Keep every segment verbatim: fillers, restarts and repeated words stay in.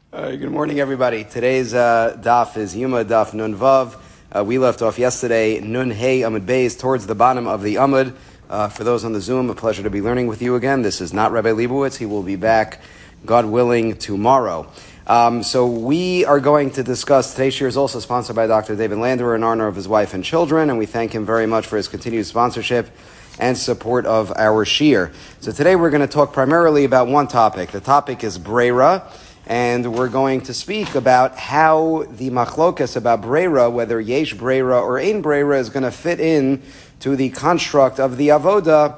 Uh, good morning, everybody. Today's uh, daf is Yuma Daf Nun Vav. Uh, we left off yesterday Nun Hey Amud Beis towards the bottom of the Amud. Uh, for those on the Zoom, a pleasure to be learning with you again. This is not Rabbi Leibowitz. He will be back, God willing, tomorrow. Um, so we are going to discuss, today's shir is also sponsored by Doctor David Landerer in honor of his wife and children, and we thank him very much for his continued sponsorship and support of our shir. So today we're going to talk primarily about one topic. The topic is Breira. And we're going to speak about how the machlokas about breira, whether yesh breira or ein breira, is going to fit in to the construct of the avoda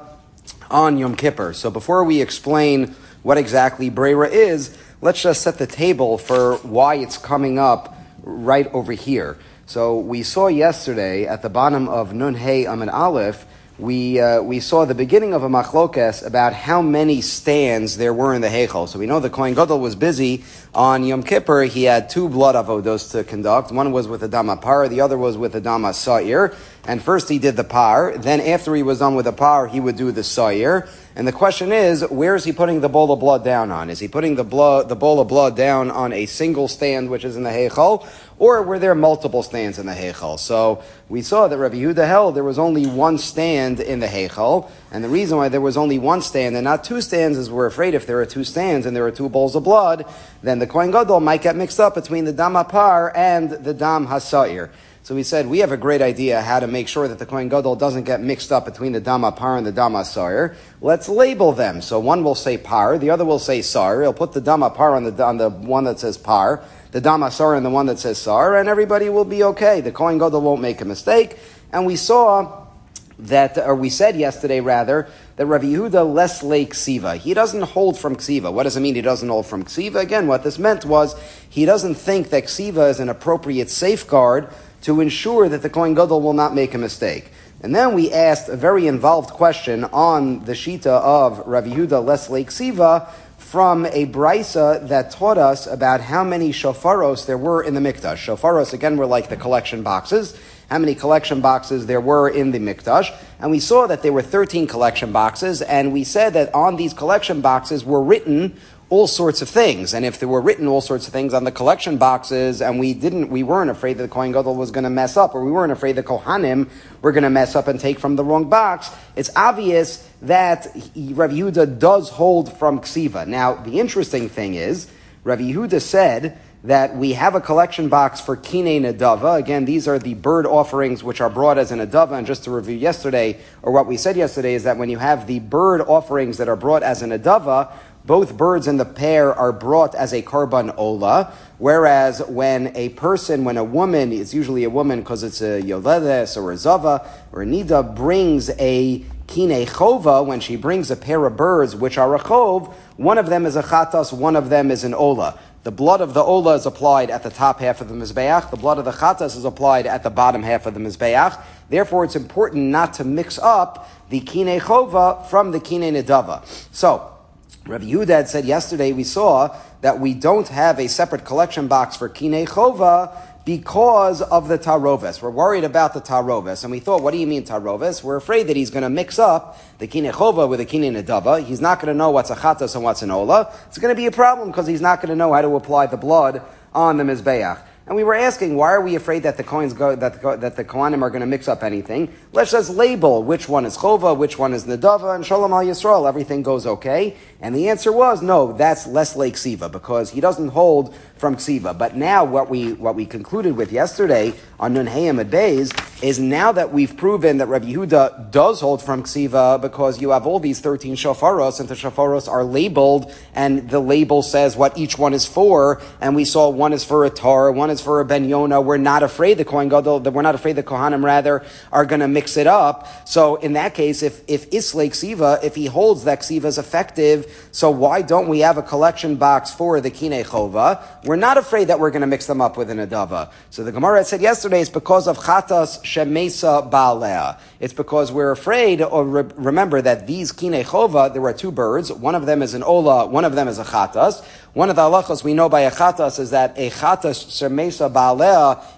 on Yom Kippur. So before we explain what exactly breira is, let's just set the table for why it's coming up right over here. So we saw yesterday at the bottom of Nun Hey Amud Aleph, we uh, we saw the beginning of a machlokas about how many stands there were in the Heichal. So we know the Kohen Gadol was busy on Yom Kippur. He had two blood avodos to conduct. One was with the Dama Par, the other was with the Dama Sa'ir. And first he did the Par. Then after he was done with the Par, he would do the Sa'ir. And the question is, where is he putting the bowl of blood down on? Is he putting the blood, the bowl of blood down on a single stand, which is in the Heichal, or were there multiple stands in the Heichal? So we saw that Rabbi Yehuda held there was only one stand in the Heichal, and the reason why there was only one stand and not two stands is we're afraid if there are two stands and there are two bowls of blood, then the Kohen Gadol might get mixed up between the Dam HaPar and the Dam HaSa'ir. So we said, we have a great idea how to make sure that the Kohen Gadol doesn't get mixed up between the Dam HaPar and the Dam HaSa'ir. Let's label them. So one will say Par, the other will say Sa'ir. He'll put the Dam HaPar on the, on the one that says Par, the Dam HaSa'ir on the one that says Sa'ir, and everybody will be okay. The Kohen Gadol won't make a mistake. And we saw that, or we said yesterday rather, that Rabbi Yehuda less lake ksiva. He doesn't hold from ksiva. What does it mean he doesn't hold from ksiva? Again, what this meant was he doesn't think that ksiva is an appropriate safeguard to ensure that the Kohen Gadol will not make a mistake. And then we asked a very involved question on the Shita of Rabbi Yehuda less lake ksiva from a brisa that taught us about how many shofaros there were in the mikdash. Shofaros, again, were like the collection boxes. How many collection boxes there were in the mikdash. And we saw that there were thirteen collection boxes, and we said that on these collection boxes were written all sorts of things. And if there were written all sorts of things on the collection boxes, and we didn't, we weren't afraid that the Kohen Gadol was going to mess up, or we weren't afraid the Kohanim were going to mess up and take from the wrong box, it's obvious that Rabbi Yehuda does hold from ksiva. Now, the interesting thing is, Rabbi Yehuda said that we have a collection box for kinei nedava. Again, these are the bird offerings which are brought as an nedava. And just to review yesterday, or what we said yesterday, is that when you have the bird offerings that are brought as an nedava, both birds in the pair are brought as a karban ola, whereas when a person, when a woman, it's usually a woman because it's a yoledes or a zava or a nida, brings a kinei chova, when she brings a pair of birds which are a chov, one of them is a chatas, one of them is an ola. The blood of the ola is applied at the top half of the mizbeach. The blood of the chatas is applied at the bottom half of the mizbeach. Therefore, it's important not to mix up the kinei chova from the kinei nedava. So, Rabbi Yehuda had said yesterday, we saw that we don't have a separate collection box for kinei chova because of the taroves. We're worried about the taroves. And we thought, what do you mean taroves? We're afraid that he's going to mix up the kinei chova with the kinei nedava. He's not going to know what's a chatas and what's an ola. It's going to be a problem because he's not going to know how to apply the blood on the mizbeach. And we were asking, why are we afraid that the Kohanim go, that the, that the Kohanim are going to mix up anything? Let's just label which one is chova, which one is nedava, and shalom al yisrael. Everything goes okay. And the answer was, no, that's less like ksiva, because he doesn't hold from ksiva. But now what we what we concluded with yesterday on Nun Hey Amud Beis is, now that we've proven that Rabbi Yehuda does hold from ksiva, because you have all these thirteen shofaros, and the shofaros are labeled, and the label says what each one is for, and we saw one is for a tar, one is for a ben yona. We're not afraid the Kohen Gadol, we're not afraid the Kohanim rather are going to mix it up. So in that case, if if islay ksiva, if he holds that ksiva is effective, so why don't we have a collection box for the kinei chova? We're not afraid that we're going to mix them up with an adava. So the Gemara had said yesterday, it's because of chatas shemesa ba'alea. It's because we're afraid, or re- remember that these kinei chova, there were two birds. One of them is an ola, one of them is a chatas. One of the halachos we know by a chatas is that a chatas shemesa ba'alea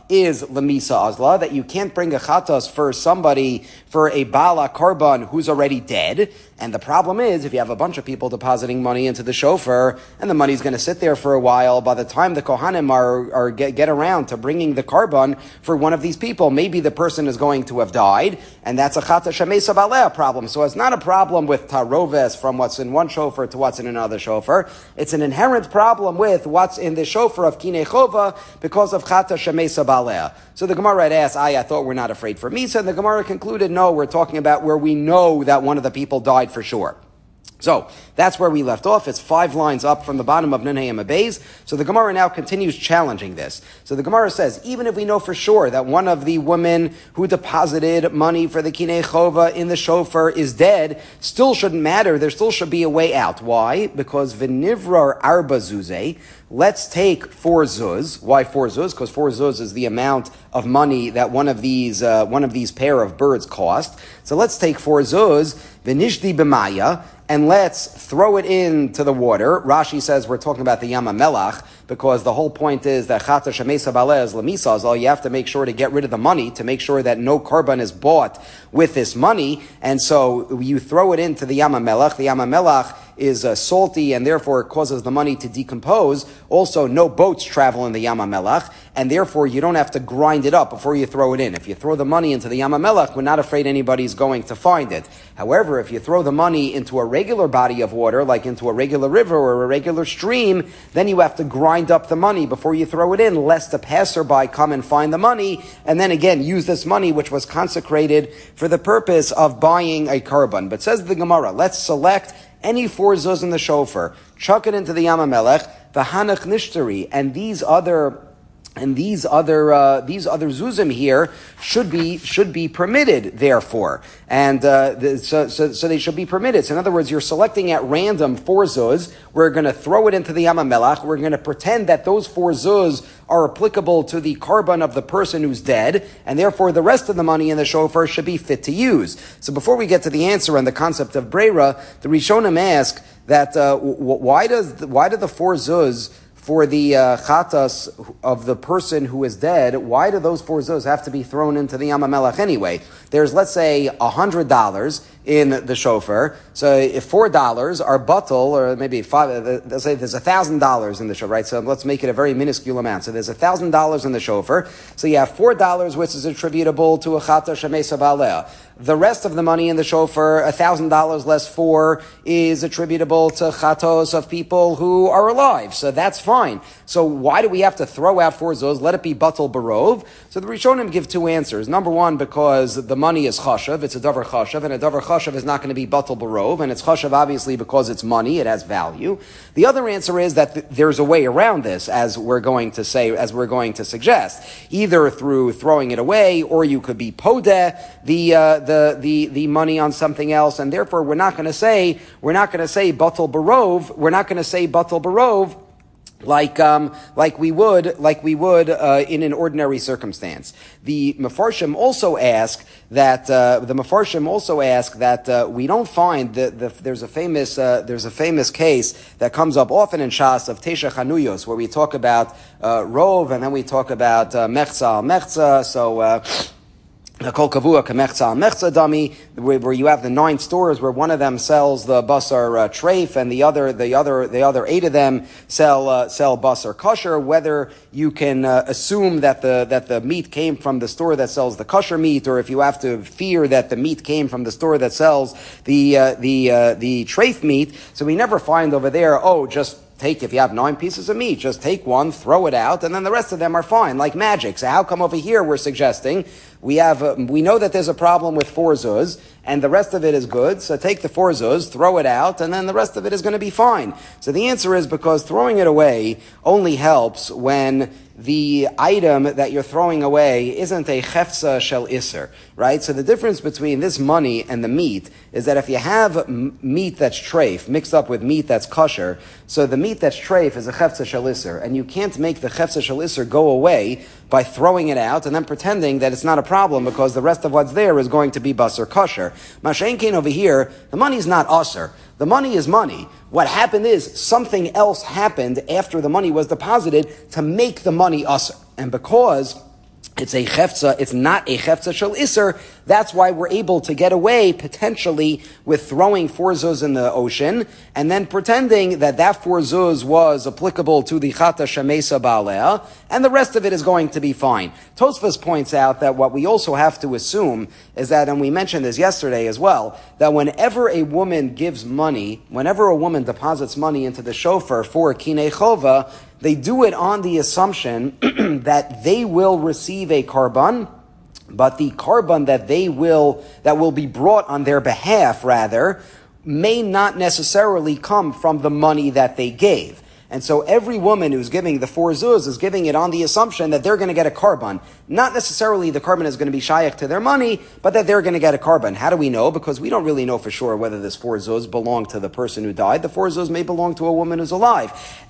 is lemisa azla, that you can't bring a chatas for somebody, for a bala karban who's already dead. And the problem is, if you have a bunch of people depositing money into the shofar, and the money's going to sit there for a while, by the time the kohanim are, are get, get around to bringing the karban for one of these people, maybe the person is going to have died, and that's a chata shemesa baleh problem. So it's not a problem with taroves from what's in one shofar to what's in another shofar. It's an inherent problem with what's in the shofar of kinei chova because of chata shemesa baleh. So the Gemara had asked, I, I thought we're not afraid for Misa, and the Gemara concluded, no, we're talking about where we know that one of the people died for sure. So, that's where we left off. It's five lines up from the bottom of Nun Hey Amud Beis. So the Gemara now continues challenging this. So the Gemara says, even if we know for sure that one of the women who deposited money for the Kinei Chova in the shofar is dead, still shouldn't matter. There still should be a way out. Why? Because V'nivrar Arba Zuzeh, let's take four zuz. Why four zuz? Because four zuz is the amount of money that one of these, uh, one of these pair of birds cost. So let's take four zuz, V'nishdi b'maya, and let's throw it into the water. Rashi says we're talking about the Yam HaMelach, because the whole point is that Chata Shemesa Baleh is Lemisa, so you have to make sure to get rid of the money, to make sure that no karban is bought with this money, and so you throw it into the Yam HaMelach. The Yam HaMelach is uh, salty, and therefore it causes the money to decompose. Also, no boats travel in the Yam HaMelach, and therefore you don't have to grind it up before you throw it in. If you throw the money into the Yam HaMelach, we're not afraid anybody's going to find it. However, if you throw the money into a regular body of water, like into a regular river or a regular stream, then you have to grind up the money before you throw it in, lest a passerby come and find the money, and then again use this money which was consecrated for the purpose of buying a karban. But says the Gemara, let's select any four zuz in the shofar, chuck it into the Yam HaMelech, the Hanach Nishtari, and these other And these other uh, these other zuzim here should be should be permitted. Therefore, and uh, the, so, so so they should be permitted. So in other words, you're selecting at random four zuz. We're going to throw it into the Yam HaMelach. We're going to pretend that those four zuz are applicable to the karban of the person who's dead, and therefore the rest of the money in the shofar should be fit to use. So before we get to the answer on the concept of breira, the Rishonim ask that uh, w- why does why do the four zuz for the uh, chatas of the person who is dead, why do those four zuz have to be thrown into the Yam HaMelach anyway? There's, let's say, a hundred dollars in the shofar. So if four dollars are batal, or maybe five, let's say there's a thousand dollars in the shofar, right? So let's make it a very minuscule amount. So there's a thousand dollars in the shofar. So you have four dollars which is attributable to a chata shemesa baleh. The rest of the money in the shofar, a thousand dollars less four, is attributable to chatos of people who are alive. So that's fine. So why do we have to throw out four zuz? Let it be batal barov. So the Rishonim give two answers. Number one, because the money is chashav, it's a davar chashav, and a davar chashav is not going to be batal barov, and it's chashav obviously because it's money, it has value. The other answer is that th- there's a way around this, as we're going to say, as we're going to suggest, either through throwing it away, or you could be podeh, the uh, the the the money on something else, and therefore we're not going to say we're not going to say batal barov, we're not going to say batal barov. Like, um, like we would, like we would, uh, in an ordinary circumstance. The Mefarshim also ask that, uh, the Mefarshim also ask that, uh, we don't find that the, there's a famous, uh, there's a famous case that comes up often in Shas of Tesha Chanuyos, where we talk about, uh, Rov, and then we talk about, uh, Mechza al Mechza, so, uh, Kol kavua kemechza al mechza dami, where you have the nine stores where one of them sells the basar uh, treif, and the other, the other, the other eight of them sell uh, sell basar kosher. Whether you can uh, assume that the that the meat came from the store that sells the kosher meat, or if you have to fear that the meat came from the store that sells the uh, the uh, the treif meat. So we never find over there, oh, just take, if you have nine pieces of meat, just take one, throw it out, and then the rest of them are fine, like magic. So how come over here we're suggesting we have, uh, we know that there's a problem with four zuz, and the rest of it is good, so take the four zuz, throw it out, and then the rest of it is going to be fine. So the answer is because throwing it away only helps when the item that you're throwing away isn't a chefza shel iser, right? So the difference between this money and the meat is that if you have m- meat that's treif mixed up with meat that's kosher, so the meat that's treif is a chefza shel iser, and you can't make the chefza shel iser go away by throwing it out and then pretending that it's not a problem because the rest of what's there is going to be basar kosher. Mashen came over here, the money's not usher. The money is money. What happened is something else happened after the money was deposited to make the money usher. And because It's a chefza, it's not a chefza shel iser. That's why we're able to get away potentially with throwing four zuz in the ocean and then pretending that that four zuz was applicable to the chata shemesa ba'alea, and the rest of it is going to be fine. Tosfos points out that what we also have to assume is that, and we mentioned this yesterday as well, that whenever a woman gives money, whenever a woman deposits money into the shofar for kinei chova, they do it on the assumption that they will receive a karban, but the karban that they will, that will be brought on their behalf, rather, may not necessarily come from the money that they gave. And so every woman who's giving the four zuz is giving it on the assumption that they're going to get a karban. Not necessarily the karban is going to be shaykh to their money, but that they're going to get a karban. How do we know? Because we don't really know for sure whether this four zuz belong to the person who died. The four zuz may belong to a woman who's alive.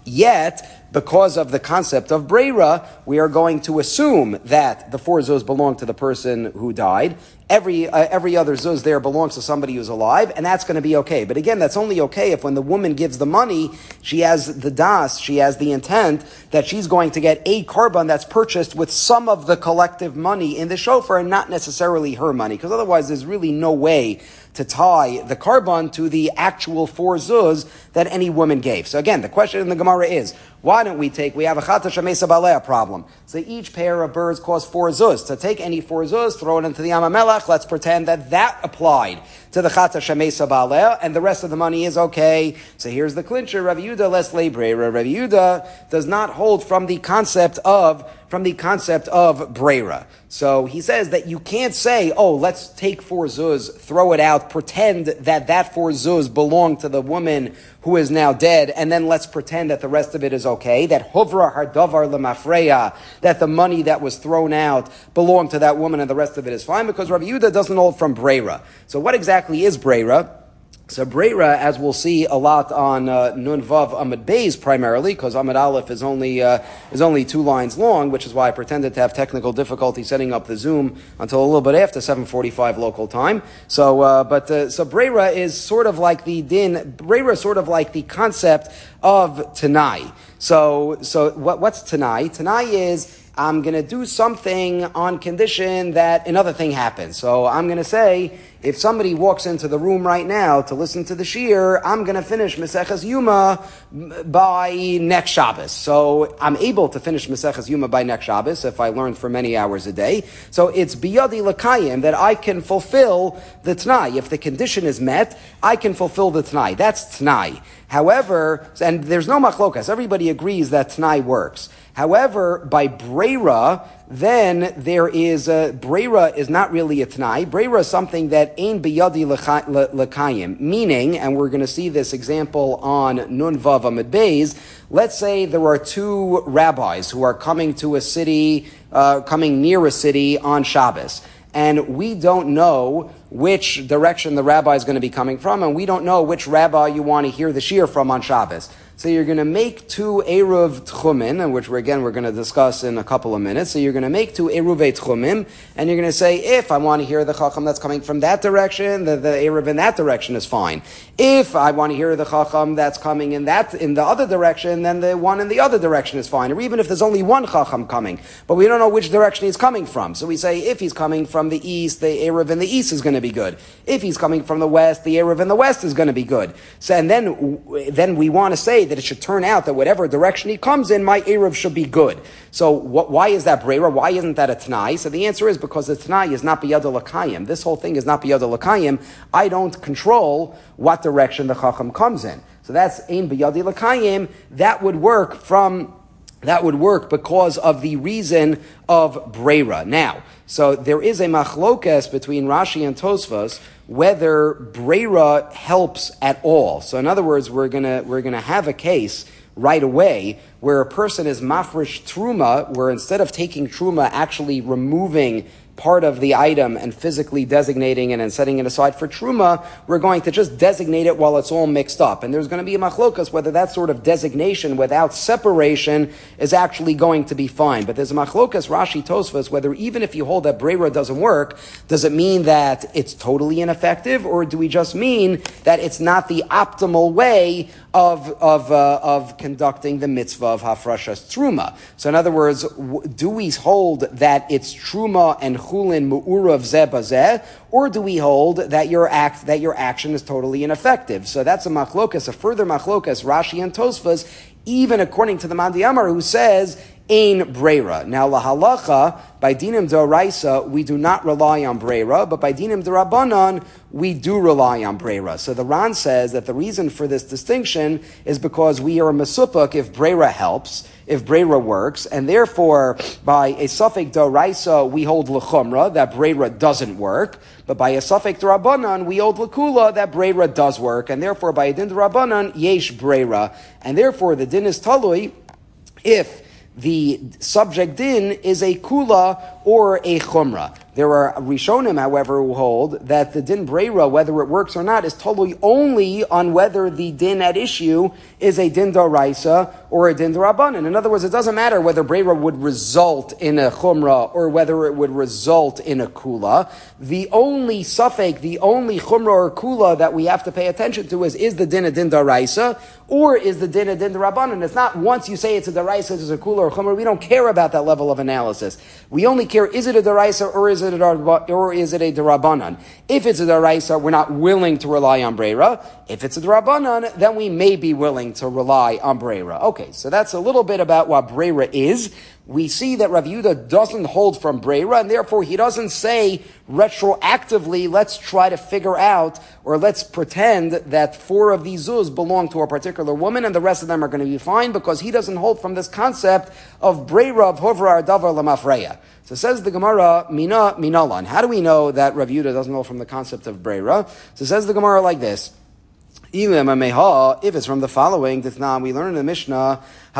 Yet, because of the concept of breira, we are going to assume that the four zuz belong to the person who died. Every uh, every other zuz there belongs to somebody who's alive, and that's going to be okay. But again, that's only okay if when the woman gives the money, she has the das, she has the intent that she's going to get a karban that's purchased with some of the collective money in the shofar and not necessarily her money, because otherwise there's really no way to tie the karban to the actual four zuz that any woman gave. So again, the question in the Gemara is, why don't we take, we have a chata shemesa ba'alea problem. So each pair of birds costs four zuz. To take any four zuz, throw it into the Yam HaMelech, let's pretend that that applied to the chata shemesa ba'alea, and the rest of the money is okay. So here's the clincher, Rav Yehuda les le breira. Rav Yehuda does not hold from the concept of from the concept of breira. So he says that you can't say, oh, let's take four zuz, throw it out, pretend that that four zuz belonged to the woman who is now dead, and then let's pretend that the rest of it is okay, that hovra hardavar lemafreya, that the money that was thrown out belonged to that woman and the rest of it is fine, because Rabbi Yehuda doesn't hold from breira. So what exactly is breira? So breira, as we'll see a lot on uh, Nun Vav Amud Beis primarily, because Amud Aleph is only uh, is only two lines long, which is why I pretended to have technical difficulty setting up the Zoom until a little bit after seven forty-five local time. So, uh, but uh, so breira is sort of like the din. Breira is sort of like the concept of Tanai. So, so what, what's Tanai? Tanai is, I'm going to do something on condition that another thing happens. So I'm going to say, if somebody walks into the room right now to listen to the shiur, I'm going to finish Maseches Yuma by next Shabbos. So I'm able to finish Maseches Yuma by next Shabbos if I learn for many hours a day. So it's biyadi l'kayim that I can fulfill the t'nai. If the condition is met, I can fulfill the t'nai. That's t'nai. However, and there's no machlokas, everybody agrees that t'nai works. However, by breira, then there is a, breira is not really a t'nai. Breira is something that ain biyadi l'kayim, meaning, and we're going to see this example on Nun Vav Amud Beis, let's say there are two rabbis who are coming to a city, uh, coming near a city on Shabbos. And we don't know which direction the rabbi is going to be coming from, and we don't know which rabbi you want to hear the shiur from on Shabbos. So you're going to make two Eruv Tchumin, and which we're, again we're going to discuss in a couple of minutes. So you're going to make two Eruvei Tchumim, and you're going to say, if I want to hear the Chacham that's coming from that direction, the, the Eruv in that direction is fine. If I want to hear the Chacham that's coming in that in the other direction, then the one in the other direction is fine. Or even if there's only one Chacham coming, but we don't know which direction he's coming from. So we say, if he's coming from the east, the Eruv in the east is going to be good. If he's coming from the west, the Eruv in the west is going to be good. So, and then, then we want to say that it should turn out that whatever direction he comes in, my Eruv should be good. So what, why is that breira? Why isn't that a Tanai? So the answer is because the Tanai is not biyad l'kayim. This whole thing is not biyad l'kayim. I don't control what direction the Chacham comes in. So that's ein biyad l'kayim. That would work from That would work because of the reason of breira. Now, so there is a machlokes between Rashi and Tosfos whether breira helps at all. So in other words, we're gonna we're gonna have a case right away where a person is mafresh truma, where instead of taking truma, actually removing part of the item and physically designating it and setting it aside for truma, we're going to just designate it while it's all mixed up. And there's going to be a machlokas whether that sort of designation without separation is actually going to be fine. But there's a machlokas, Rashi, Tosfos, whether even if you hold that breira doesn't work, does it mean that it's totally ineffective, or do we just mean that it's not the optimal way of of uh, of conducting the mitzvah of hafrashas truma? So in other words, w- do we hold that it's truma and chulin mu'urav zeh bazeh, or do we hold that your act that your action is totally ineffective? So that's a machlokas, a further machlokas, Rashi and Tosfos, even according to the Mandi Amar, who says ein breira. Now, lahalacha, by dinim d'oraisa, we do not rely on breira, but by dinim d'rabanan, we do rely on breira. So the Ran says that the reason for this distinction is because we are mesupuk if breira helps, if breira works, and therefore, by a suffix d'oraisa, we hold l'chumra, that breira doesn't work, but by a suffix d'rabanan, we hold l'kula, that breira does work, and therefore, by a din d'rabanan, yesh breira, and therefore, the din is talui if the subject din is a kula or a chumra. There are Rishonim, however, who hold that the din breira, whether it works or not, is totally only on whether the din at issue is a din d'oraisa or a din d'rabanan. In other words, it doesn't matter whether breira would result in a chumra or whether it would result in a kula. The only suffix, the only chumra or kula that we have to pay attention to is, is the din a din d'oraisa or is the din a din d'rabanan? It's not once you say it's a d'oraisa, it's a kula or chumra. We don't care about that level of analysis. We only care, is it a d'oraisa or is it a or is it a d'rabanan? If it's a d'oraisa, we're not willing to rely on breira. If it's a d'rabanan, then we may be willing to rely on breira. Okay, so that's a little bit about what breira is. We see that Rav Yehuda doesn't hold from breira, and therefore he doesn't say retroactively, let's try to figure out, or let's pretend that four of these zuz belong to a particular woman, and the rest of them are going to be fine, because he doesn't hold from this concept of breira of hovra davar lamafreya. So says the Gemara, mina minalan. How do we know that Rav Yehuda doesn't hold from the concept of breira? So says the Gemara like this. If it's from the following, we learn in the Mishnah,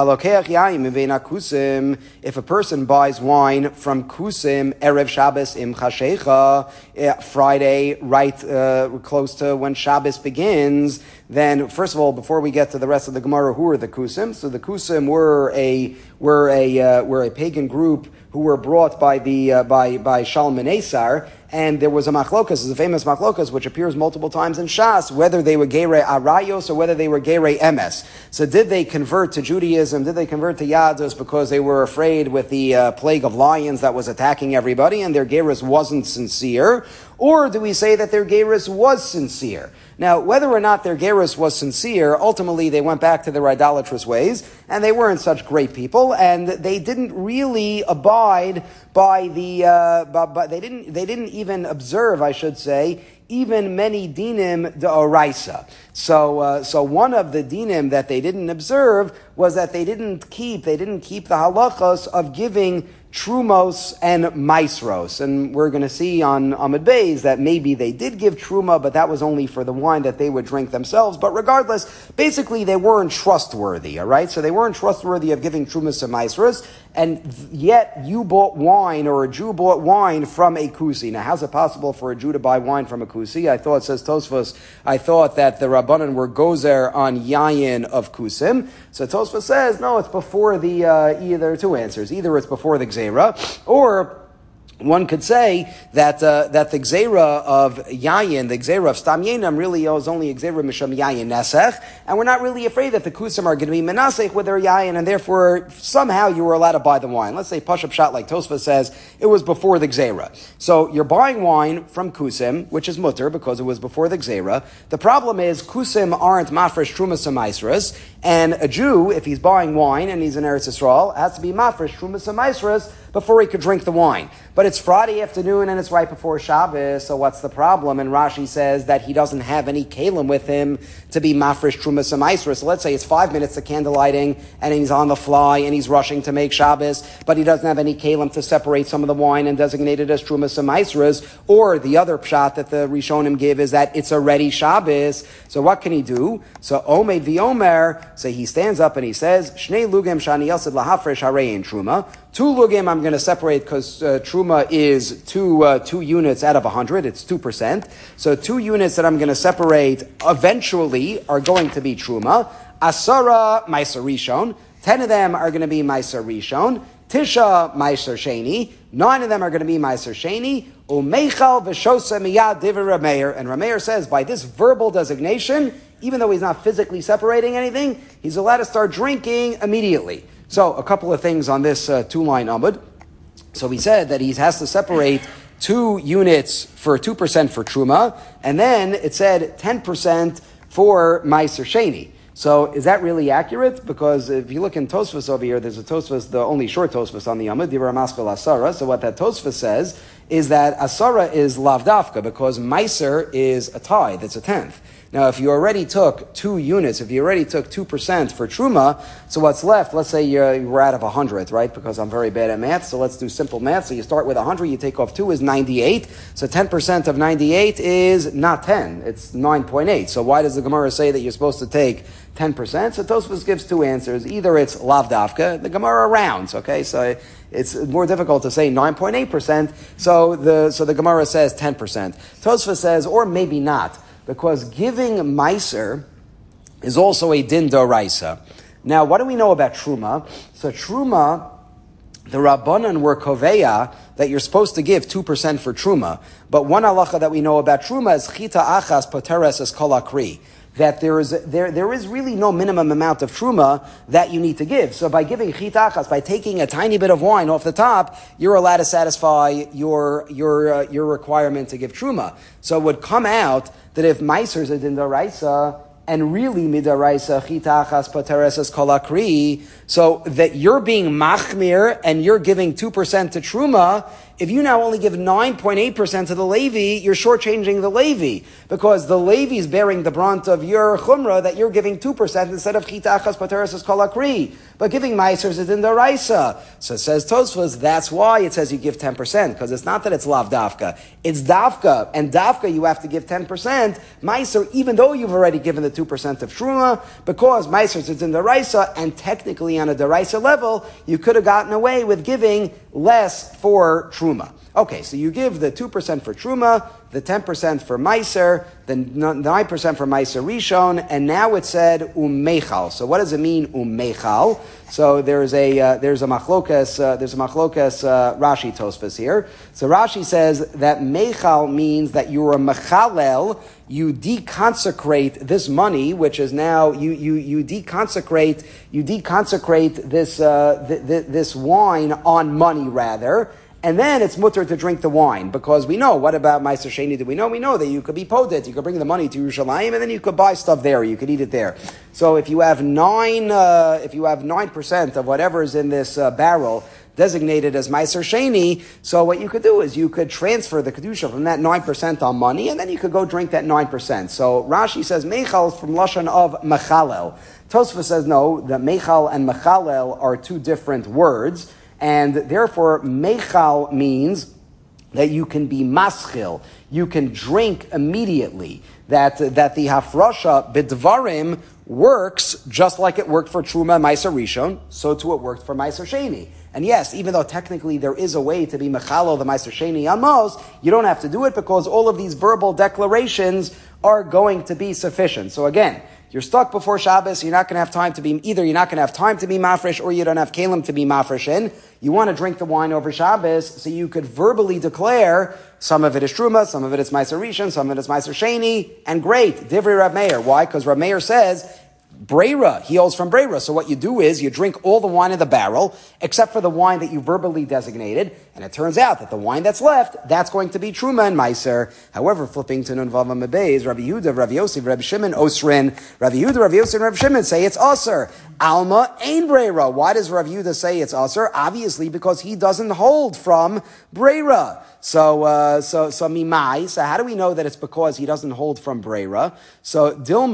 if a person buys wine from kusim, erev Shabbos im chashecha, Friday, right uh, close to when Shabbos begins, then first of all, before we get to the rest of the Gemara, who are the kusim? So the kusim were a were a uh, were a pagan group who were brought by the uh, by by Shalmanesar. And there was a machlokas, a famous machlokas, which appears multiple times in Shas, whether they were gerei arayos or whether they were gerei emes. So did they convert to Judaism? Did they convert to Yadus because they were afraid with the uh, plague of lions that was attacking everybody and their gerus wasn't sincere? Or do we say that their gerus was sincere? Now, whether or not their gerus was sincere, ultimately they went back to their idolatrous ways, and they weren't such great people, and they didn't really abide by the, uh, by, by, they didn't, they didn't even observe, I should say, even many dinim d'oraisa. So, uh, so one of the dinim that they didn't observe was that they didn't keep, they didn't keep the halachos of giving trumos and maisros. And we're going to see on Amud Beis that maybe they did give truma, but that was only for the wine that they would drink themselves. But regardless, basically they weren't trustworthy, all right? So they weren't trustworthy of giving trumas and maisros, and yet you bought wine, or a Jew bought wine from a kusi. Now, how's it possible for a Jew to buy wine from a kusi? I thought, says Tosfos, I thought that the Rabbanan were gozer on yayin of kusim. So Tosfos says, no, it's before the, uh, either two answers. Either it's before the gzeira, or one could say that uh, that the gzeira of yayin, the gzeira of stam yainam, really is only a gzeira misham yayin nesech, and we're not really afraid that the kusim are going to be menasech with their yayin, and therefore somehow you were allowed to buy the wine. Let's say pashup shot, like Tosfos says, it was before the gzeira. So you're buying wine from kusim, which is mutter because it was before the gzeira. The problem is kusim aren't mafresh trumas and maisras, and a Jew, if he's buying wine and he's in Eretz Yisrael, has to be mafresh trumas and maisras before he could drink the wine. But it's Friday afternoon and it's right before Shabbos, so what's the problem? And Rashi says that he doesn't have any kalim with him to be mafresh trumas and maisros. So let's say it's five minutes of candle lighting and he's on the fly and he's rushing to make Shabbos, but he doesn't have any kalim to separate some of the wine and designate it as trumas and maisros. Or the other pshat that the Rishonim give is that it's already Shabbos. So what can he do? So Omed v'Omer, So he stands up and he says, Shnei lugim shani yasid lahafresh harein truma. Two lugim I'm going to separate because uh, truma is two uh, two units out of a hundred. It's two percent. So two units that I'm going to separate eventually are going to be truma. Asara meiser rishon. Ten of them are going to be meiser rishon. Tisha meiser sheni. Nine of them are going to be meiser sheni. Umeichal v'shosa miyad divrei Rameir. And Rameir says by this verbal designation, even though he's not physically separating anything, he's allowed to start drinking immediately. So a couple of things on this uh, two-line amud. So we said that he has to separate two units for two percent for truma, and then it said ten percent for meiser sheni. So is that really accurate? Because if you look in Tosfos over here, there's a Tosfos, the only short Tosfos on the Amud, Divrei Maskal Asara. So what that Tosfos says is that Asara is lavdafka, because Meiser is a tithe, it's a tenth. Now, if you already took two units, if you already took two percent for Truma, so what's left, let's say you're, you're out of one hundred, right? Because I'm very bad at math, so let's do simple math. So you start with one hundred, you take off two is ninety-eight. So ten percent of ninety-eight is not ten, it's nine point eight. So why does the Gemara say that you're supposed to take ten percent? So Tosfos gives two answers. Either it's lavdafka, the Gemara rounds, okay? So it's more difficult to say nine point eight percent. So the, so the Gemara says ten percent. Tosfos says, or maybe not, because giving meiser is also a din d'oraisa. Now, what do we know about truma? So truma, the Rabbanan were koveya that you're supposed to give two percent for truma. But one halacha that we know about truma is chita achas poteres es kol akri. That there is there there is really no minimum amount of truma that you need to give. So by giving chita achas, by taking a tiny bit of wine off the top, you're allowed to satisfy your your uh, your requirement to give truma. So it would come out that if meiser is a din d'oraisa, and really midaraisa chita achas poteres es kol akri, so that you're being machmir and you're giving two percent to truma. If you now only give nine point eight percent to the Levi, you're shortchanging the Levi, because the Levi is bearing the brunt of your chumrah that you're giving two percent instead of chita achas poteres es kol akri. But giving meiser is in the raisa. So it says Tosfos, that's why it says you give ten percent, because it's not that it's lav dafka. It's dafka, and dafka you have to give ten percent meiser, even though you've already given the two percent of truma, because meiser is in the raisa, and technically on a deraisa level, you could have gotten away with giving less for truma. Okay, so you give the two percent for truma, the ten percent for meiser, the nine percent for meiser rishon, and now it said ummechal. So what does it mean ummechal? So there's a uh, there's a machlokas uh, there's a machlokas uh, Rashi Tosfos here. So Rashi says that mechal means that you're a mechalel, you deconsecrate this money, which is now you you you deconsecrate you deconsecrate this uh, th- th- this wine on money rather. And then it's mutter to drink the wine, because we know, what about Meiser Sheni? Do we know? We know that you could be podit, you could bring the money to Yerushalayim, and then you could buy stuff there, you could eat it there. So if you have nine, uh, if you have nine percent of whatever is in this uh, barrel designated as Meiser Sheni, so what you could do is you could transfer the Kedusha from that nine percent on money, and then you could go drink that nine percent. So Rashi says Mechal is from Lashon of Mechalel. Tosfos says no, that Mechal and Mechalel are two different words, and therefore, mechal means that you can be maschil, you can drink immediately. That that the hafrasha bidvarim works just like it worked for truma and meiser rishon, so too it worked for meiser sheni. And yes, even though technically there is a way to be mechalo the meiser sheni amos, you don't have to do it because all of these verbal declarations are going to be sufficient. So again, you're stuck before Shabbos, you're not going to have time to be, either you're not going to have time to be mafresh, or you don't have kalim to be mafresh in. You want to drink the wine over Shabbos, so you could verbally declare, some of it is truma, some of it is meiser rishon, some of it is meiser sheni, and great, divrei Rav Meir. Why? Because Rav Meir says, Breira, he holds from Breira. So what you do is you drink all the wine in the barrel, except for the wine that you verbally designated, and it turns out that the wine that's left, that's going to be Truma and Meiser. However, flipping to Nun Vav Amud Beis, Rabbi Yehuda, Rabbi Yosef, Rabbi Shimon, Osrin, Rabbi Yehuda, Rabbi Yosef, and Rabbi Shimon say it's Aser. Alma Ein Breira. Why does Rabbi Yehuda say it's Aser? Obviously because he doesn't hold from Breira. So, uh, so, so Mimai. So how do we know that it's because he doesn't hold from Breira? So Dilma,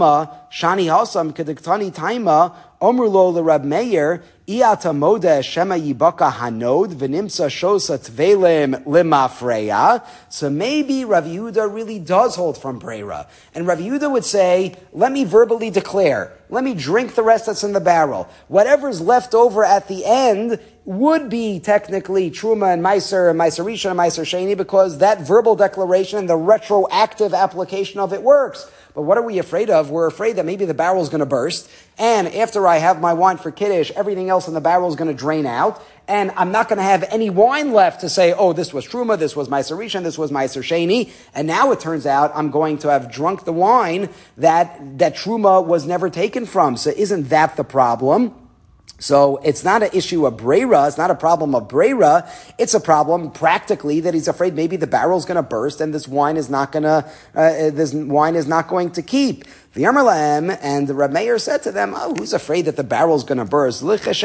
Shani Hasam Kediktani Taima, Omrulo le Rab Meir, Iata Moda Shema Yibaka Hanod, Venimsa Shosa Tvelim Limafreya. So maybe Rav Yehuda really does hold from Breira. And Rav Yehuda would say, let me verbally declare, let me drink the rest that's in the barrel. Whatever's left over at the end would be technically Truma and Meiser and Meiser Rishon and Meiser Sheni, because that verbal declaration and the retroactive application of it works. But what are we afraid of? We're afraid that maybe the barrel is going to burst, and after I have my wine for Kiddush, everything else in the barrel is going to drain out, and I'm not going to have any wine left to say, oh, this was Truma, this was Meiser Rishon, this was Meiser Sheni, and now it turns out I'm going to have drunk the wine that, that Truma was never taken from. So isn't that the problem? So it's not an issue of Breira, it's not a problem of Breira, it's a problem practically that he's afraid maybe the barrel's going to burst and this wine is not going to, uh, this wine is not going to keep. The Amar Lahem, and the Reb Meir said to them, oh, who's afraid that the barrel's going to burst?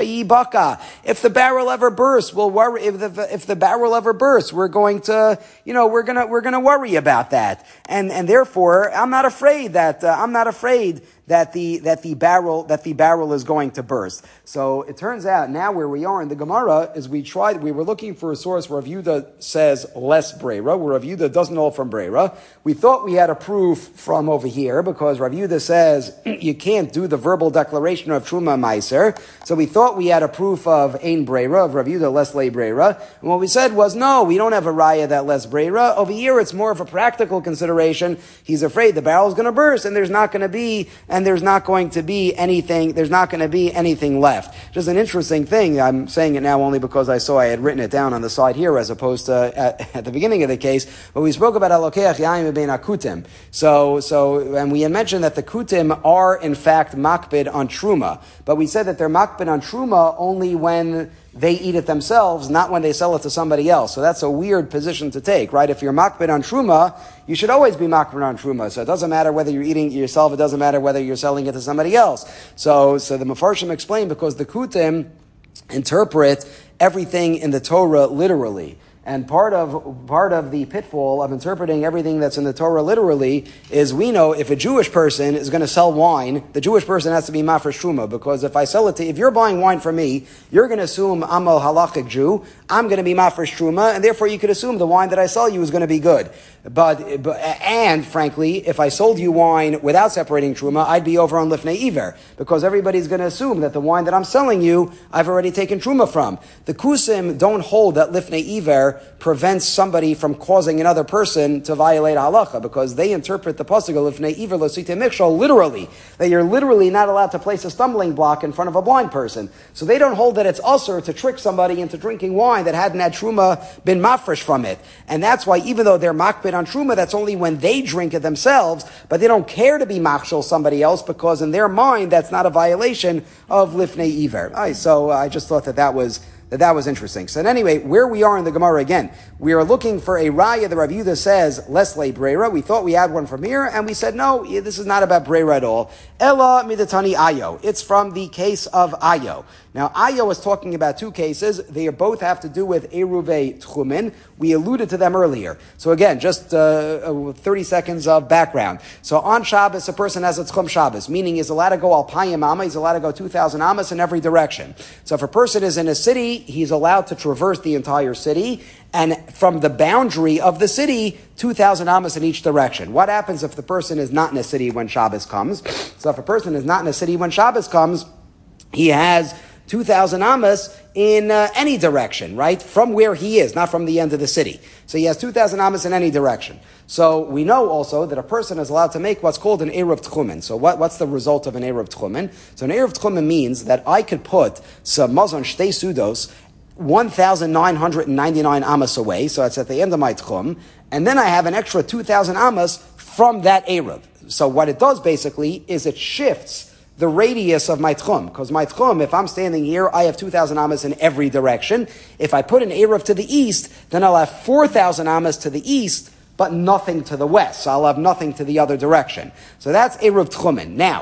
If the barrel ever bursts, we'll worry, if the, if the barrel ever bursts, we're going to, you know, we're going to, we're going to worry about that. And, and therefore, I'm not afraid that, uh, I'm not afraid that the, that the barrel, that the barrel is going to burst. So it turns out now where we are in the Gemara is we tried, we were looking for a source where Rav Yehuda says less Breira, where Rav Yehuda doesn't know from Breira. We thought we had a proof from over here because Rav Yehuda says you can't do the verbal declaration of Truma Meiser. So we thought we had a proof of Ein Breira, of Rav Yehuda less lay Breira. And what we said was, no, we don't have a raya that less Breira. Over here it's more of a practical consideration. He's afraid the barrel's going to burst and there's not going to be, and there's not going to be anything, there's not going to be anything left. Just an interesting thing, I'm saying it now only because I saw I had written it down on the side here as opposed to at, at the beginning of the case, but we spoke about Alokeach Yaim Bein Akutim. So, so, and we had mentioned that the Kutim are in fact makbid on Truma, but we said that they're makbid on Truma only when they eat it themselves, not when they sell it to somebody else. So that's a weird position to take, right? If you're makbid on Truma, you should always be makbid on Truma. So it doesn't matter whether you're eating it yourself, it doesn't matter whether you're selling it to somebody else. So, so the Mefarshim explain because the Kutim interpret everything in the Torah literally. And part of, part of the pitfall of interpreting everything that's in the Torah literally is we know if a Jewish person is going to sell wine, the Jewish person has to be mafresh truma, because if I sell it to, if you're buying wine from me, you're going to assume I'm a halachic Jew, I'm going to be mafresh truma, and therefore you could assume the wine that I sell you is going to be good. But, but, and frankly, if I sold you wine without separating truma, I'd be over on lifnei iver, because everybody's going to assume that the wine that I'm selling you, I've already taken truma from. The kusim don't hold that lifnei iver prevents somebody from causing another person to violate halacha, because they interpret the pasuk lifnei iver lo sitei mikshol literally, that you're literally not allowed to place a stumbling block in front of a blind person. So they don't hold that it's usher to trick somebody into drinking wine that hadn't had truma been mafresh from it. And that's why even though they're makbid on truma, that's only when they drink it themselves, but they don't care to be machshel somebody else, because in their mind that's not a violation of lifnei iver. All right, so uh, I just thought that that was that that was interesting. So anyway, where we are in the Gemara again, we are looking for a raya that Rav Yehuda says, less lay breira. We thought we had one from here, and we said, no, this is not about breira at all. Ella midatani ayo. It's from the case of ayo. Now, ayo is talking about two cases. They both have to do with eruvei tchumen. We alluded to them earlier. So again, just uh, thirty seconds of background. So on Shabbos, a person has a tchum Shabbos, meaning he's allowed to go alpayim amma, he's allowed to go two thousand amas in every direction. So if a person is in a city, he's allowed to traverse the entire city, and from the boundary of the city, two thousand amas in each direction. What happens if the person is not in a city when Shabbos comes? So if a person is not in a city when Shabbos comes, he has two thousand amas in uh, any direction, right? From where he is, not from the end of the city. So he has two thousand amas in any direction. So we know also that a person is allowed to make what's called an eruv tchumen. So what, what's the result of an eruv tchumen? So an eruv tchumen means that I could put some mazon shtei sudos one thousand nine hundred ninety-nine amas away, so it's at the end of my tchum, and then I have an extra two thousand amas from that eruv. So what it does basically is it shifts the radius of my tchum, because my tchum, if I'm standing here, I have two thousand amas in every direction. If I put an eruv to the east, then I'll have four thousand amas to the east, but nothing to the west. So I'll have nothing to the other direction. So that's eruv tchumen. Now,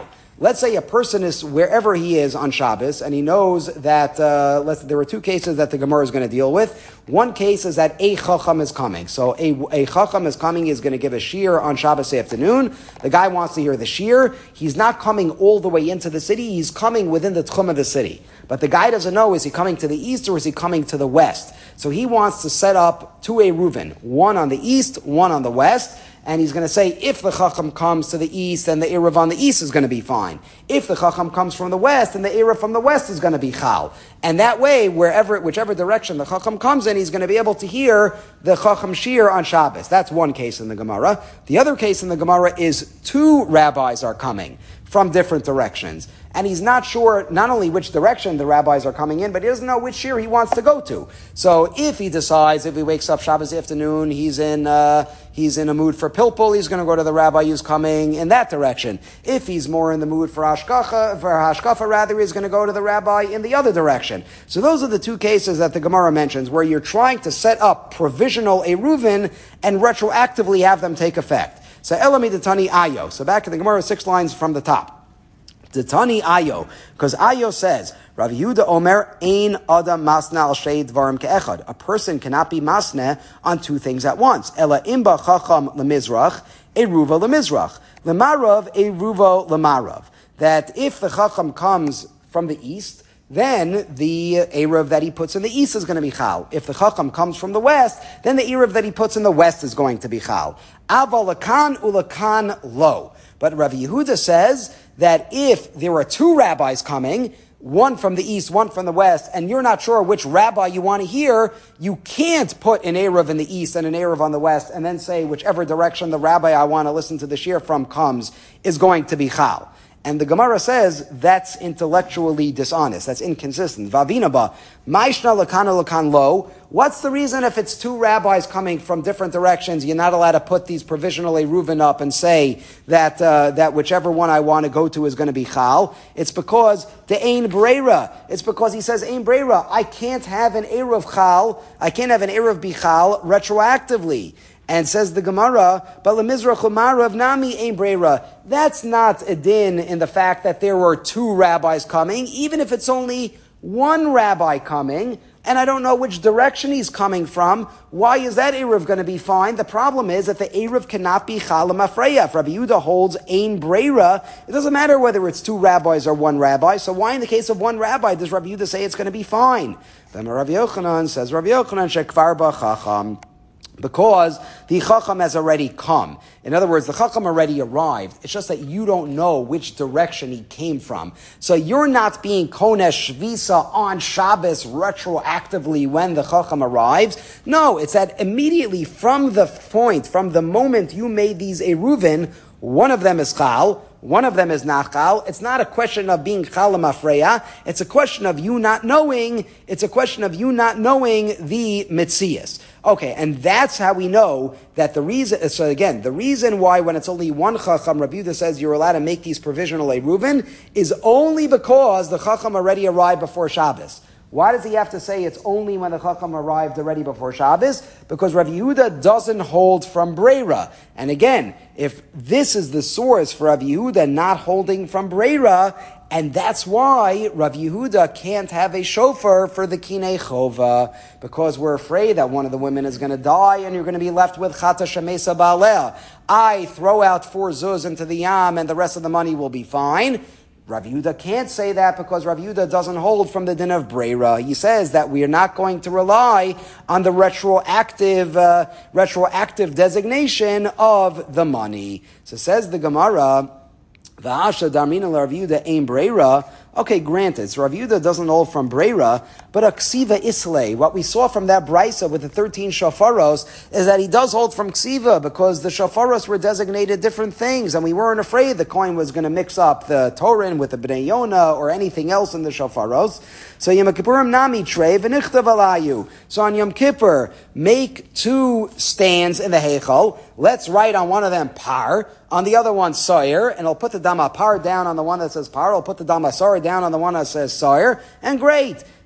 let's say a person is wherever he is on Shabbos, and he knows that, uh, let's, there were two cases that the Gemara is going to deal with. One case is that a Chacham is coming. So a, a Chacham is coming, he's going to give a shiur on Shabbos afternoon. The guy wants to hear the shiur. He's not coming all the way into the city, he's coming within the tchum of the city. But the guy doesn't know, is he coming to the east or is he coming to the west? So he wants to set up two Eruven, one on the east, one on the west. And he's going to say, if the Chacham comes to the east, then the Eruv on the east is going to be fine. If the Chacham comes from the west, then the Eruv from the west is going to be Chal. And that way, wherever, whichever direction the Chacham comes in, he's going to be able to hear the Chacham shiur on Shabbos. That's one case in the Gemara. The other case in the Gemara is two rabbis are coming from different directions. And he's not sure not only which direction the rabbis are coming in, but he doesn't know which shiur he wants to go to. So if he decides, if he wakes up Shabbos afternoon, he's in uh, he's in a mood for pilpul, he's going to go to the rabbi who's coming in that direction. If he's more in the mood for hashkafa, for hashkafa rather, he's going to go to the rabbi in the other direction. So those are the two cases that the Gemara mentions, where you're trying to set up provisional eruvin and retroactively have them take effect. So Elami Detani Ayo. So back to the Gemara, six lines from the top. Detani Ayo, because Ayo says, Rav Yehuda Omer, Ein Adam Masna al Shei Dvarim Ke'echad. A person cannot be masne on two things at once. Ela imba chacham lemizrach, eruva lemizrach. Lemarav, eruva lemarav. That if the chacham comes from the east, then the Eruv that he puts in the east is going to be Chal. If the Chacham comes from the west, then the Eruv that he puts in the west is going to be Chal. Aval lakan ulakan lo. But Rav Yehuda says that if there are two rabbis coming, one from the east, one from the west, and you're not sure which rabbi you want to hear, you can't put an Eruv in the east and an Eruv on the west and then say whichever direction the rabbi I want to listen to the shiur from comes is going to be Chal. And the Gemara says that's intellectually dishonest. That's inconsistent. Vavinaba, Maishna lakana lakan lo. What's the reason if it's two rabbis coming from different directions, you're not allowed to put these provisional eruvin up and say that uh, that whichever one I want to go to is going to be chal? It's because the ein breira. It's because he says ein breira. I can't have an eruv chal. I can't have an eruv bichal retroactively. And says the Gemara, but lemizrach umarav nami ein breira. That's not a din in the fact that there were two rabbis coming, even if it's only one rabbi coming, and I don't know which direction he's coming from. Why is that eruv going to be fine? The problem is that the eruv cannot be chalam afreya. If Rabbi Yehuda holds ein breira, it doesn't matter whether it's two rabbis or one rabbi. So why in the case of one rabbi does Rabbi Yehuda say it's going to be fine? Then Rabbi Yochanan says, Rabbi Yochanan shekvar ba chacham. Because the Chacham has already come. In other words, the Chacham already arrived. It's just that you don't know which direction he came from. So you're not being Konesh Shvisa on Shabbos retroactively when the Chacham arrives. No, it's that immediately from the point, from the moment you made these Eruvin, one of them is Chal, one of them is not Chal. It's not a question of being Chal Mafreya. It's a question of you not knowing, it's a question of you not knowing the Metzias. Okay, and that's how we know that the reason, so again, the reason why when it's only one Chacham, Rabbi Yehuda says you're allowed to make these provisional Eruvin is only because the Chacham already arrived before Shabbos. Why does he have to say it's only when the Chacham arrived already before Shabbos? Because Rabbi Yehuda doesn't hold from Breira. And again, if this is the source for Rabbi Yehuda not holding from Breira, and that's why Rav Yehuda can't have a shofar for the Kinei Chova, because we're afraid that one of the women is going to die and you're going to be left with Chata Shemesa Baalea. I throw out four zuz into the yam and the rest of the money will be fine. Rav Yehuda can't say that because Rav Yehuda doesn't hold from the din of Breira. He says that we are not going to rely on the retroactive uh, retroactive designation of the money. So says the Gemara, V'asha darmina Rav Yehuda ein Breira. Okay, granted, so Rav Yehuda doesn't hold from Breira, but a Ksiva Islay. What we saw from that Brisa with the thirteen shofaros is that he does hold from Ksiva because the shofaros were designated different things, and we weren't afraid the coin was going to mix up the Torin with the Bnei Yonah or anything else in the shofaros. So Yom Kippurim nami trei v'nichtav alayu. So on Yom Kippur, make two stands in the Heichal. Let's write on one of them par, on the other one soyer, and I'll put the dama par down on the one that says par. I'll put the dama soyer down on the one that says soyer, and great.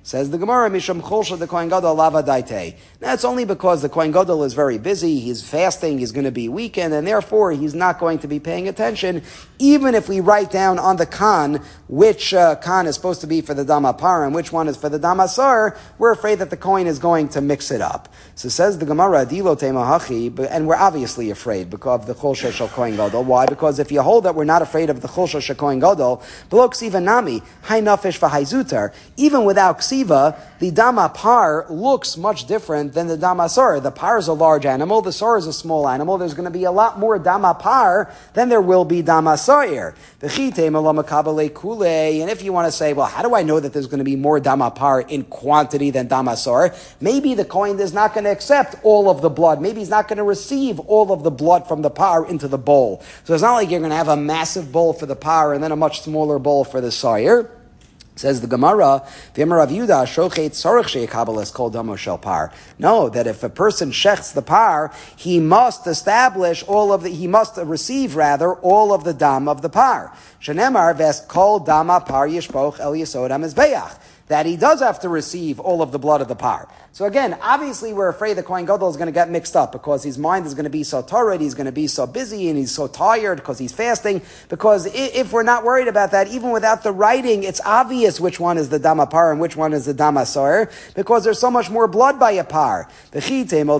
Says the Gemara, Misham Cholsha the Kohen Gadol lava daite. Now it's only because the Kohen Gadol is very busy, he's fasting, he's going to be weakened, and therefore he's not going to be paying attention, even if we write down on the Khan which uh, Khan is supposed to be for the Damapar and which one is for the Damasar, we're afraid that the Kohen is going to mix it up. So says the Gemara, Dilo Temahachi, and we're obviously afraid because of the Cholsha Shel Kohen Gadol. Why? Because if you hold that we're not afraid of the Cholsha Shel Kohen Gadol, below Ksiva Nami, Hai Nafish V'Hai Zutar, even without Ksiva, the Dama Par looks much different than the Dama Sar. The Par is a large animal, the Sar is a small animal. There's going to be a lot more Dama Par than there will be Dama Sar. And if you want to say, well, how do I know that there's going to be more Dama Par in quantity than Dama Sar? Maybe the Kohen is not going to accept all of the blood. Maybe he's not going to receive all of the blood from the Par into the bowl. So it's not like you're going to have a massive bowl for the Par and then a much smaller bowl for the Sar. Says the Gemara, no, that if a person shechts the par, he must establish all of the, he must receive rather all of the dam of the par. Shenemar ves kol dama par yishpoch el yesod hamizbeach. That he does have to receive all of the blood of the par. So again, obviously we're afraid the Kohen Gadol is going to get mixed up because his mind is going to be so torrid, he's going to be so busy, and he's so tired because he's fasting. Because if we're not worried about that, even without the writing, it's obvious which one is the Dama Par and which one is the Dama Sar, because there's so much more blood by a par. And if you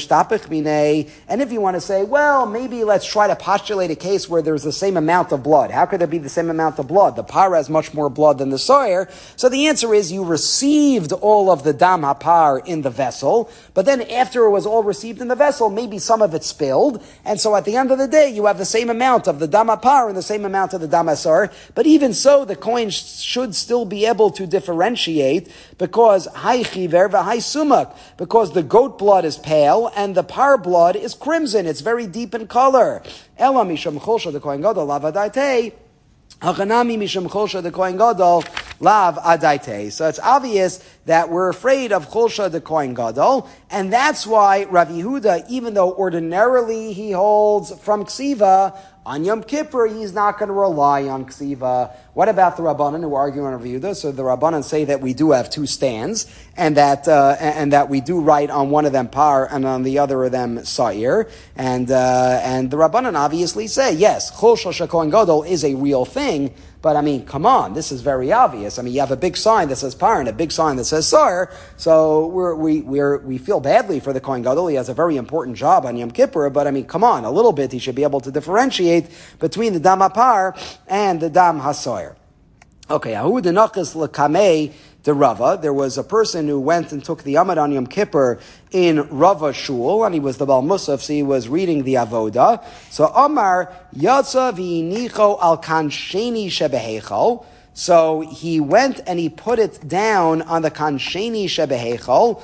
want to say, well, maybe let's try to postulate a case where there's the same amount of blood. How could there be the same amount of blood? The par has much more blood than the Sar. So the answer is you received all of the Dam HaPar in the vessel, but then after it was all received in the vessel, maybe some of it spilled, and so at the end of the day, you have the same amount of the Dam HaPar and the same amount of the Dam HaSar, but even so, the Kohen should still be able to differentiate, because Hai Chiver v'Hai Sumak, because the goat blood is pale, and the par blood is crimson, it's very deep in color. Ela misham cholsha the Kohen Gadol lavadaitei, Hachanami misham cholsha the Kohen Gadol lav adaite. So it's obvious that we're afraid of cholsha the Kohen Gadol, and that's why Rav Yehuda, even though ordinarily he holds from Ksiva, on Yom Kippur he's not going to rely on Ksiva. What about the Rabbanan who argue on Rav Yehuda? So the Rabbanan say that we do have two stands, and that uh, and that we do write on one of them par and on the other of them sa'ir, and uh, and the Rabbanan obviously say yes, cholsha shel Kohen Gadol is a real thing. But I mean, come on, this is very obvious. I mean, you have a big sign that says par and a big sign that says sar. So we're, we we're, we feel badly for the Kohen Gadol. He has a very important job on Yom Kippur. But I mean, come on, a little bit. He should be able to differentiate between the dam hapar and the dam hasar. Okay, ahu denachas lekamei the Rava. There was a person who went and took the Amud on Yom Kippur in Rava Shul, and he was the Baal Musaf, so he was reading the Avoda. So Amar Yatsa v'inicho al kan sheni shebehechal. So he went and he put it down on the kan sheni shebehechal.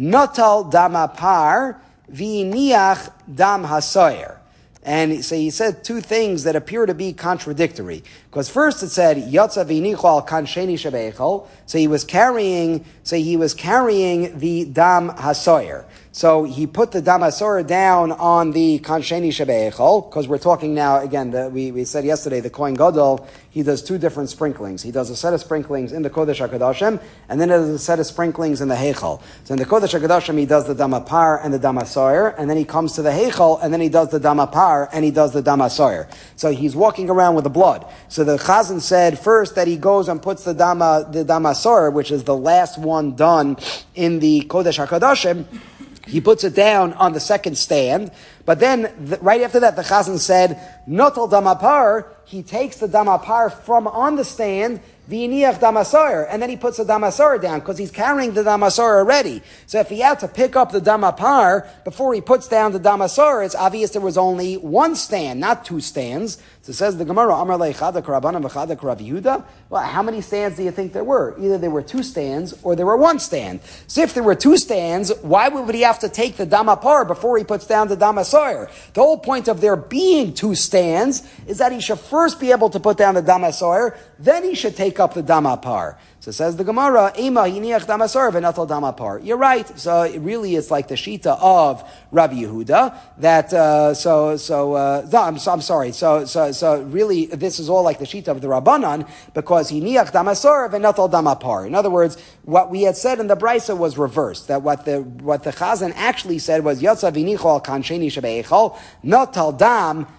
Natal damapar v'iniach dam hasoyer. And so he said two things that appear to be contradictory. Because first it said, Yatza v'inichal kan sheni shebeichal. So he was carrying, so he was carrying the dam hasoyer. So he put the dam hasoyer down on the kan sheni shebeichal, because we're talking now, again, the, we, we said yesterday, the Kohen Gadol, he does two different sprinklings. He does a set of sprinklings in the Kodesh HaKadoshim, and then he does a set of sprinklings in the Heichal. So in the Kodesh HaKadoshim, he does the dam hapar and the dam hasoyer, and then he comes to the Heichal, and then he does the dam hapar, and he does the dam hasoyer. So he's walking around with the blood. So the Chazan said first that he goes and puts the dama, the dam hasoyer, which is the last one done in the Kodesh HaKadoshim, he puts it down on the second stand, but then the, right after that, the Chazan said, Notal damapar, he takes the damapar from on the stand, v'iniach damasar, and then he puts the damasar down, because he's carrying the damasar already. So if he had to pick up the damapar before he puts down the damasar, it's obvious there was only one stand, not two stands. So it says the Gemara, Amar le chadak rabbanan v'chadak Rav Yehuda. Well, how many stands do you think there were? Either there were two stands, or there were one stand. So if there were two stands, why would he have to take the damapar before he puts down the damasar? The whole point of there being two stands is that he should first be able to put down the damasar, then he should take up the damapar. So says the Gemara, Ema hiniach damasar v'natal damapar. You're right. So it really it's like the shita of Rabbi Yehuda that uh, so so uh, no, I'm, so, I'm sorry. So so so really this is all like the shita of the Rabbanan because hiniach damasar v'natal damapar. In other words, what we had said in the Brisa was reversed. That what the what the Chazan actually said was yatsa v'nichol kan sheni shebeichol natal dam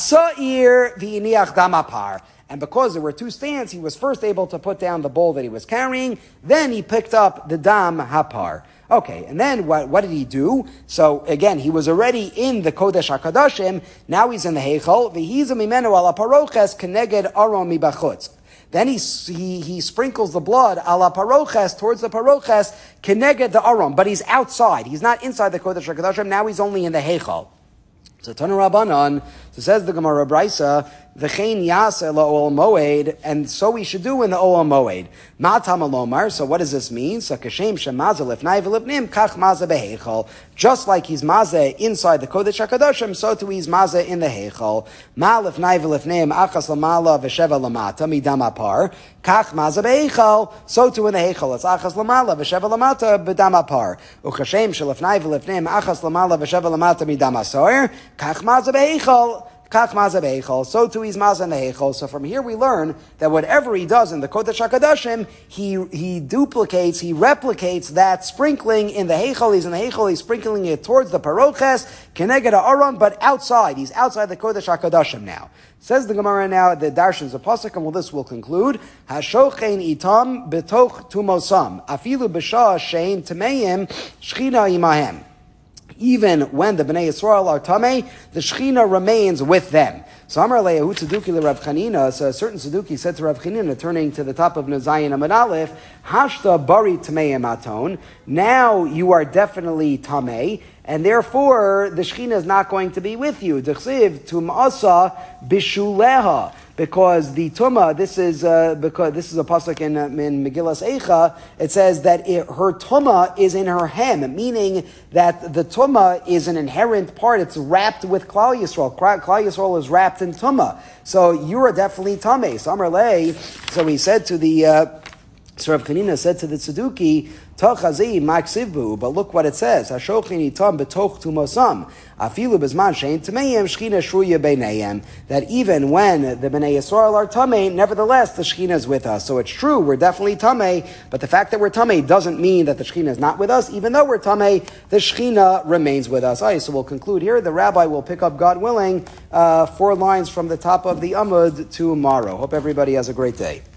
hasair v'iniach damapar. And because there were two stands, he was first able to put down the bowl that he was carrying. Then he picked up the dam hapar. Okay, and then what, what did he do? So again, he was already in the Kodesh HaKadoshim. Now he's in the Heichal. V'hizu mimenu ala paroches keneged aron mibachutz. Then he, he, he sprinkles the blood ala paroches towards the paroches keneged the aron. But he's outside. He's not inside the Kodesh HaKadoshim. Now he's only in the Heichal. So Tanu Rabbanan, so says the Gemara Brisa, v'chein yaseh la'ol moed, and so we should do in the Oel Moed. Ma'tam alomar, so what does this mean? So kashem shemaza lefnai v'lipnim, kach maza beheichal. Just like he's maza inside the Kodesh HaKadoshim, so too he's maza in the heichal. Ma lefnai v'lipnim, achas lamala v'sheva lamata, midam apar, kach maza beheichal, so too in the heichal. It's achas lamala v'sheva lamata, b'dam apar. Ukashem shelefnai v'lipnim, achas lamala v'sheva lamata, midam asoir, kach maza beheichal. Kach maza beichol, so too he's maza in the heichol. So from here we learn that whatever he does in the Kodesh HaKadoshim, he he duplicates, he replicates that sprinkling in the heichol. He's in the heichol, he's sprinkling it towards the paroches, keneged ha'aron, but outside. He's outside the Kodesh HaKadoshim now. Says the Gemara now, the Darshan's a pasuk, and well, this will conclude. Hashochein itam betoch tumosam, afilu b'shah shein tameim shchina imahem. Even when the Bnei Yisrael are tamei, the Shechina remains with them. So Amar Le'ahu Tzeduki LeRav Chanina, so a certain Tzeduki said to Rav Chanina, turning to the top of Nazayin Amud Aleph, Hashta Bari Tamei Maton, now you are definitely tamei, and therefore the Shechina is not going to be with you. D'chsiv Tum'asa Bishuleha. Because the Tumah, this is uh, because this is a pasuk in, uh, in Megillas Eicha. It says that it, her Tumah is in her hem, meaning that the Tumah is an inherent part. It's wrapped with Klal Yisrael. Klal Yisrael is wrapped in Tumah. So you are definitely Tameh. So Amar Lei, so he said to the, uh, so Rav Chanina said to the Tzeduki, Tochazi maksivbu, but look what it says. Hashochin itam betoch tumosam. Afilu bezman shein tameim shchina shruya beinayim. That even when the Bnei Yisrael are tamei, nevertheless the Shechina is with us. So it's true, we're definitely tamei, but the fact that we're tamei doesn't mean that the Shechina is not with us. Even though we're tamei, the Shechina remains with us. All right, so we'll conclude here. The Rabbi will pick up, God willing, uh, four lines from the top of the Amud tomorrow. Hope everybody has a great day.